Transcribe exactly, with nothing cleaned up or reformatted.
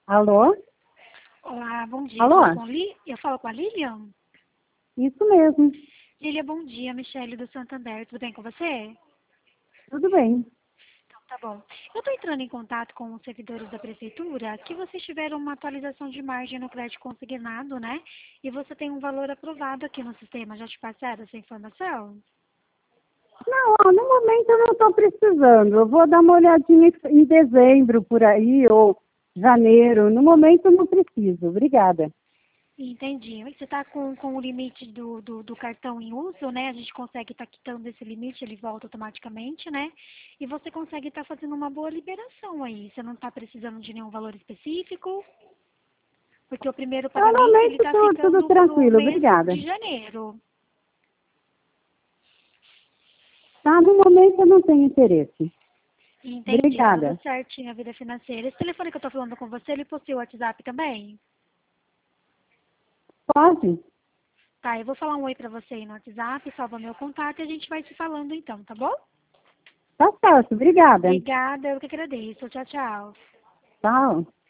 Alô? Olá, bom dia. Eu Alô? falo com, Li... eu falo com a Lilian? Isso mesmo. Lilian, bom dia. Michele do Santander. Tudo bem com você? Tudo bem. Então, tá bom. Eu estou entrando em contato com os servidores da prefeitura que vocês tiveram uma atualização de margem no crédito consignado, né? E você tem um valor aprovado aqui no sistema. Já te passaram essa informação? Não, ó, no momento eu não estou precisando. Eu vou dar uma olhadinha em dezembro por aí, ou janeiro. No momento eu não preciso. Obrigada. Entendi. Você está com, com o limite do, do, do cartão em uso, né? A gente consegue estar quitando esse limite, ele volta automaticamente, né? E você consegue estar fazendo uma boa liberação aí. Você não está precisando de nenhum valor específico, porque o primeiro No pagamento ele momento está tudo, tudo ficando para o tranquilo. mês Obrigada. de janeiro. Tá, no momento eu não tenho interesse. Entendi, tá tudo Obrigada. certinho a vida financeira. Esse telefone que eu estou falando com você, ele possui o WhatsApp também? Pode? Tá, eu vou falar um oi pra você aí no WhatsApp, salva meu contato e a gente vai se falando então, tá bom? Tá certo. Obrigada. Obrigada, eu que agradeço. Tchau, tchau. Tchau.